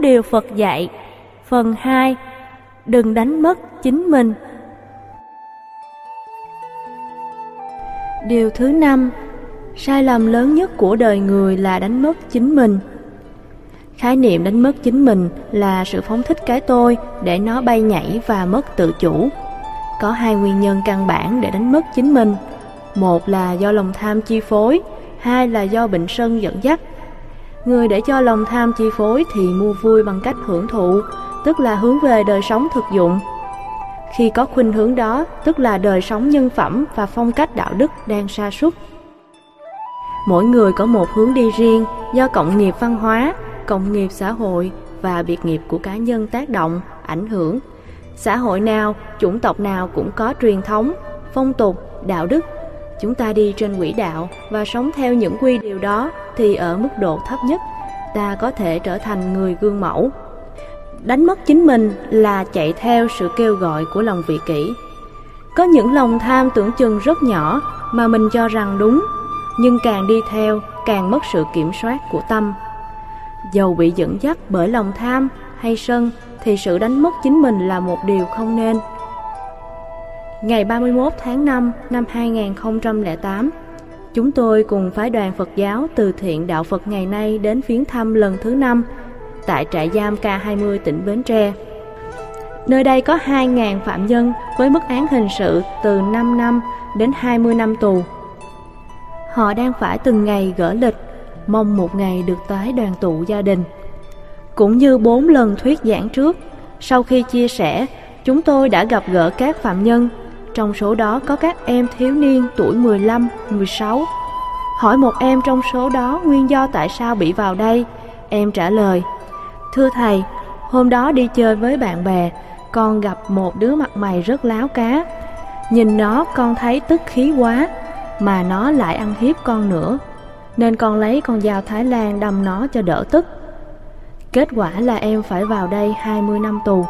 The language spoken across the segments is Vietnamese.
điều Phật dạy. Phần 2. Đừng đánh mất chính mình. Điều thứ 5. Sai lầm lớn nhất của đời người là đánh mất chính mình. Khái niệm đánh mất chính mình là sự phóng thích cái tôi để nó bay nhảy và mất tự chủ. Có hai nguyên nhân căn bản để đánh mất chính mình. Một là do lòng tham chi phối, hai là do bệnh sân dẫn dắt. Người để cho lòng tham chi phối thì mua vui bằng cách hưởng thụ, tức là hướng về đời sống thực dụng. Khi có khuynh hướng đó, tức là đời sống nhân phẩm và phong cách đạo đức đang sa sút. Mỗi người có một hướng đi riêng do cộng nghiệp văn hóa, cộng nghiệp xã hội và biệt nghiệp của cá nhân tác động, ảnh hưởng. Xã hội nào, chủng tộc nào cũng có truyền thống, phong tục, đạo đức. Chúng ta đi trên quỹ đạo và sống theo những quy điều đó thì ở mức độ thấp nhất, ta có thể trở thành người gương mẫu. Đánh mất chính mình là chạy theo sự kêu gọi của lòng vị kỷ. Có những lòng tham tưởng chừng rất nhỏ mà mình cho rằng đúng, nhưng càng đi theo càng mất sự kiểm soát của tâm. Dầu bị dẫn dắt bởi lòng tham hay sân thì sự đánh mất chính mình là một điều không nên. Ngày 31 tháng 5 năm 2008, chúng tôi cùng phái đoàn Phật giáo từ thiện Đạo Phật ngày nay đến viếng thăm lần thứ 5 tại trại giam K20 tỉnh Bến Tre. Nơi đây có 2.000 phạm nhân với mức án hình sự từ 5 năm đến 20 năm tù. Họ đang phải từng ngày gỡ lịch, mong một ngày được tái đoàn tụ gia đình. Cũng như 4 lần thuyết giảng trước, sau khi chia sẻ, chúng tôi đã gặp gỡ các phạm nhân. Trong số đó có các em thiếu niên tuổi 15, 16. Hỏi một em trong số đó nguyên do tại sao bị vào đây. Em trả lời: "Thưa thầy, hôm đó đi chơi với bạn bè, con gặp một đứa mặt mày rất láo cá. Nhìn nó con thấy tức khí quá, mà nó lại ăn hiếp con nữa, nên con lấy con dao Thái Lan đâm nó cho đỡ tức. Kết quả là em phải vào đây 20 năm tù."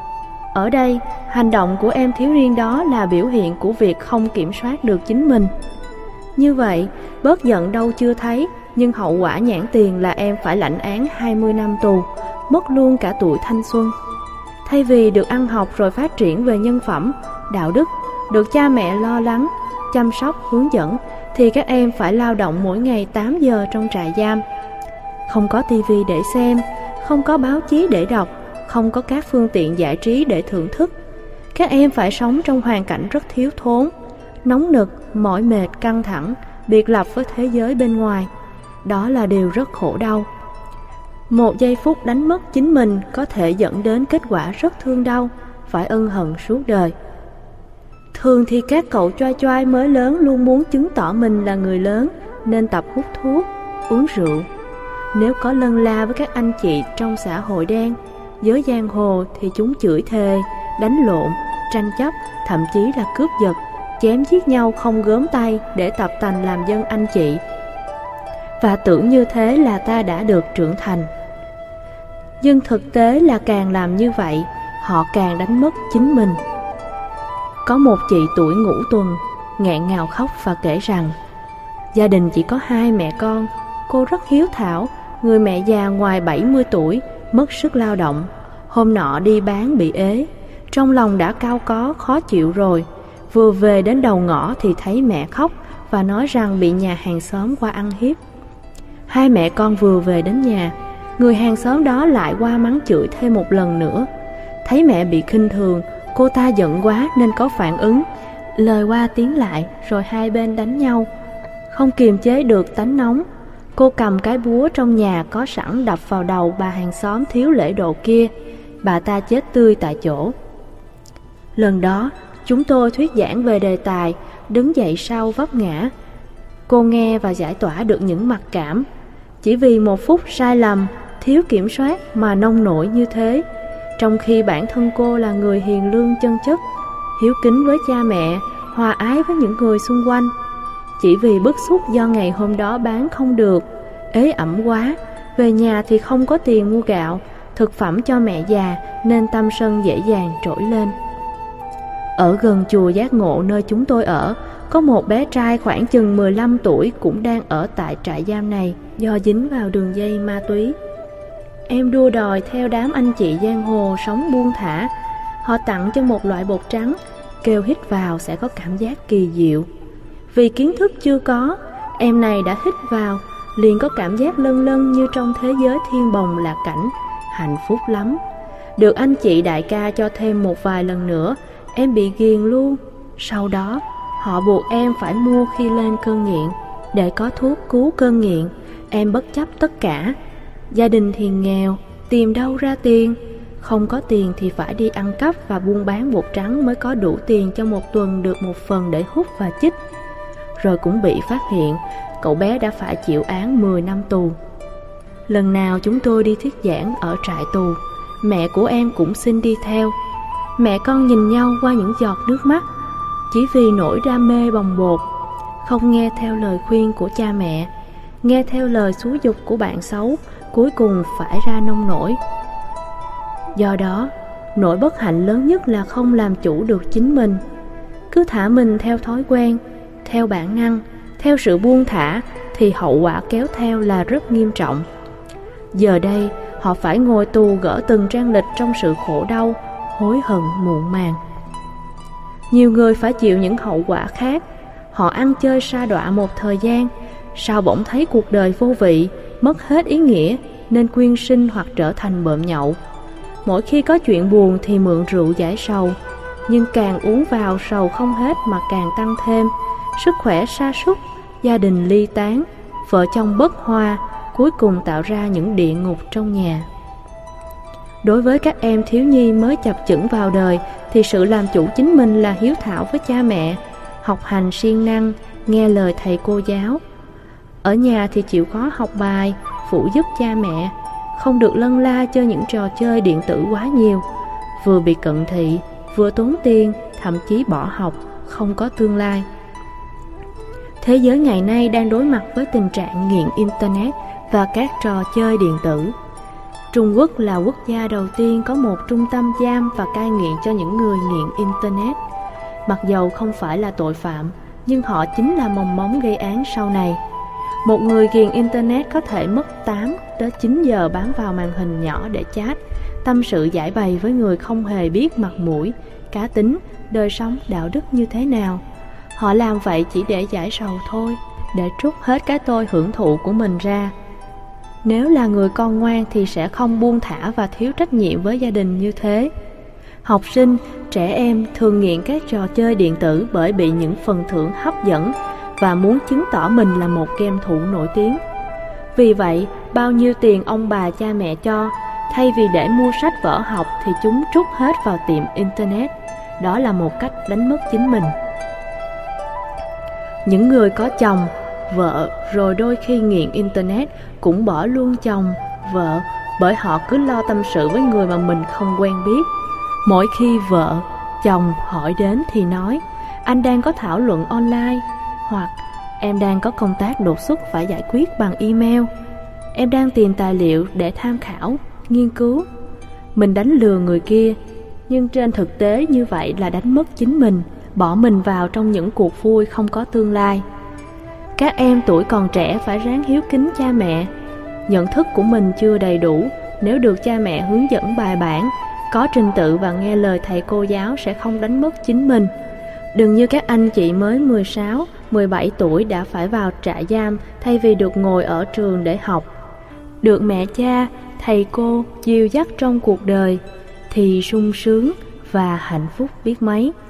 Ở đây, hành động của em thiếu niên đó là biểu hiện của việc không kiểm soát được chính mình. Như vậy, bớt giận đâu chưa thấy, nhưng hậu quả nhãn tiền là em phải lãnh án 20 năm tù, mất luôn cả tuổi thanh xuân. Thay vì được ăn học rồi phát triển về nhân phẩm, đạo đức, được cha mẹ lo lắng, chăm sóc, hướng dẫn, thì các em phải lao động mỗi ngày 8 giờ trong trại giam. Không có tivi để xem, không có báo chí để đọc, không có các phương tiện giải trí để thưởng thức. Các em phải sống trong hoàn cảnh rất thiếu thốn, nóng nực, mỏi mệt, căng thẳng, biệt lập với thế giới bên ngoài. Đó là điều rất khổ đau. Một giây phút đánh mất chính mình có thể dẫn đến kết quả rất thương đau, phải ân hận suốt đời. Thường thì các cậu choai choai mới lớn luôn muốn chứng tỏ mình là người lớn, nên tập hút thuốc, uống rượu. Nếu có lân la với các anh chị trong xã hội đen, giới giang hồ thì chúng chửi thề, đánh lộn, tranh chấp, thậm chí là cướp giật, chém giết nhau không gớm tay để tập tành làm dân anh chị. Và tưởng như thế là ta đã được trưởng thành. Nhưng thực tế là càng làm như vậy, họ càng đánh mất chính mình. Có một chị tuổi ngũ tuần nghẹn ngào khóc và kể rằng gia đình chỉ có 2 mẹ con. Cô rất hiếu thảo, người mẹ già ngoài 70 tuổi, mất sức lao động. Hôm nọ đi bán bị ế, trong lòng đã cau có khó chịu rồi. Vừa về đến đầu ngõ thì thấy mẹ khóc và nói rằng bị nhà hàng xóm qua ăn hiếp. 2 mẹ con vừa về đến nhà, người hàng xóm đó lại qua mắng chửi thêm một lần nữa. Thấy mẹ bị khinh thường, cô ta giận quá nên có phản ứng, lời qua tiếng lại, rồi hai bên đánh nhau. Không kiềm chế được tánh nóng, cô cầm cái búa trong nhà có sẵn đập vào đầu bà hàng xóm thiếu lễ độ kia. Bà ta chết tươi tại chỗ. Lần đó, chúng tôi thuyết giảng về đề tài đứng dậy sau vấp ngã. Cô nghe và giải tỏa được những mặc cảm. Chỉ vì một phút sai lầm, thiếu kiểm soát mà nông nổi như thế, trong khi bản thân cô là người hiền lương chân chất, hiếu kính với cha mẹ, hòa ái với những người xung quanh. Chỉ vì bức xúc do ngày hôm đó bán không được, ế ẩm quá, về nhà thì không có tiền mua gạo, thực phẩm cho mẹ già, nên tâm sân dễ dàng trỗi lên. Ở gần chùa Giác Ngộ nơi chúng tôi ở, có một bé trai khoảng chừng 15 tuổi cũng đang ở tại trại giam này do dính vào đường dây ma túy. Em đua đòi theo đám anh chị giang hồ sống buông thả. Họ tặng cho một loại bột trắng, kêu hít vào sẽ có cảm giác kỳ diệu. Vì kiến thức chưa có, em này đã hít vào, liền có cảm giác lân lân như trong thế giới thiên bồng lạc cảnh, hạnh phúc lắm. Được anh chị đại ca cho thêm một vài lần nữa, em bị ghiền luôn. Sau đó, họ buộc em phải mua khi lên cơn nghiện. Để có thuốc cứu cơn nghiện, em bất chấp tất cả. Gia đình thì nghèo, tìm đâu ra tiền. Không có tiền thì phải đi ăn cắp và buôn bán bột trắng mới có đủ tiền cho một tuần được một phần để hút và chích. Rồi cũng bị phát hiện, cậu bé đã phải chịu án 10 năm tù. Lần nào chúng tôi đi thuyết giảng ở trại tù, mẹ của em cũng xin đi theo. Mẹ con nhìn nhau qua những giọt nước mắt, chỉ vì nỗi đam mê bồng bột. Không nghe theo lời khuyên của cha mẹ, nghe theo lời xúi giục của bạn xấu, cuối cùng phải ra nông nổi. Do đó, nỗi bất hạnh lớn nhất là không làm chủ được chính mình. Cứ thả mình theo thói quen, theo bản năng, theo sự buông thả, thì hậu quả kéo theo là rất nghiêm trọng. Giờ đây, họ phải ngồi tù gỡ từng trang lịch trong sự khổ đau, hối hận muộn màng. Nhiều người phải chịu những hậu quả khác. Họ ăn chơi sa đọa một thời gian, sau bỗng thấy cuộc đời vô vị, mất hết ý nghĩa, nên quyên sinh hoặc trở thành bợm nhậu. Mỗi khi có chuyện buồn thì mượn rượu giải sầu, nhưng càng uống vào sầu không hết mà càng tăng thêm. Sức khỏe sa sút, gia đình ly tán, vợ chồng bất hòa, cuối cùng tạo ra những địa ngục trong nhà. Đối với các em thiếu nhi mới chập chững vào đời thì sự làm chủ chính mình là hiếu thảo với cha mẹ, học hành siêng năng, nghe lời thầy cô giáo. Ở nhà thì chịu khó học bài, phụ giúp cha mẹ, không được lân la chơi những trò chơi điện tử quá nhiều. Vừa bị cận thị, vừa tốn tiền, thậm chí bỏ học, không có tương lai. Thế giới ngày nay đang đối mặt với tình trạng nghiện Internet và các trò chơi điện tử. Trung Quốc là quốc gia đầu tiên có một trung tâm giam và cai nghiện cho những người nghiện Internet. Mặc dầu không phải là tội phạm, nhưng họ chính là mầm móng gây án sau này. Một người nghiện Internet có thể mất 8 đến 9 giờ bám vào màn hình nhỏ để chat, tâm sự giải bày với người không hề biết mặt mũi, cá tính, đời sống, đạo đức như thế nào. Họ làm vậy chỉ để giải sầu thôi, để trút hết cái tôi hưởng thụ của mình ra. Nếu là người con ngoan thì sẽ không buông thả và thiếu trách nhiệm với gia đình như thế. Học sinh, trẻ em thường nghiện các trò chơi điện tử bởi bị những phần thưởng hấp dẫn và muốn chứng tỏ mình là một game thủ nổi tiếng. Vì vậy, bao nhiêu tiền ông bà cha mẹ cho, thay vì để mua sách vở học thì chúng trút hết vào tiệm Internet. Đó là một cách đánh mất chính mình. Những người có chồng, vợ rồi đôi khi nghiện Internet cũng bỏ luôn chồng, vợ bởi họ cứ lo tâm sự với người mà mình không quen biết. Mỗi khi vợ, chồng hỏi đến thì nói, anh đang có thảo luận online, hoặc em đang có công tác đột xuất phải giải quyết bằng email, em đang tìm tài liệu để tham khảo, nghiên cứu. Mình đánh lừa người kia, nhưng trên thực tế như vậy là đánh mất chính mình, bỏ mình vào trong những cuộc vui không có tương lai. Các em tuổi còn trẻ phải ráng hiếu kính cha mẹ. Nhận thức của mình chưa đầy đủ, nếu được cha mẹ hướng dẫn bài bản, có trình tự và nghe lời thầy cô giáo sẽ không đánh mất chính mình. Đừng như các anh chị mới 16, 17 tuổi đã phải vào trại giam thay vì được ngồi ở trường để học. Được mẹ cha, thầy cô dìu dắt trong cuộc đời thì sung sướng và hạnh phúc biết mấy.